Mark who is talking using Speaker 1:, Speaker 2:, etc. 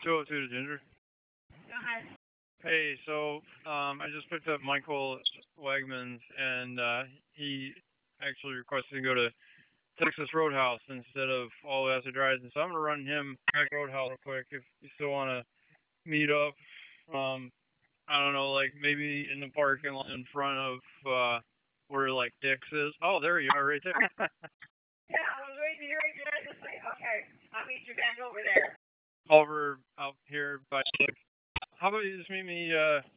Speaker 1: 202 to Ginger.
Speaker 2: Go ahead.
Speaker 1: Hey, so I just picked up Michael Wegmans, and he actually requested to go to Texas Roadhouse instead of All Acid Rise, and so I'm gonna run him back Roadhouse real quick if you still want to meet up. I don't know, like maybe in the parking lot in front of where like Dick's is. Oh, there you are, right there.
Speaker 2: Yeah, I was waiting to hear you to say, okay, I'll meet you back over there.
Speaker 1: Over out here by Dick's. How about you just meet me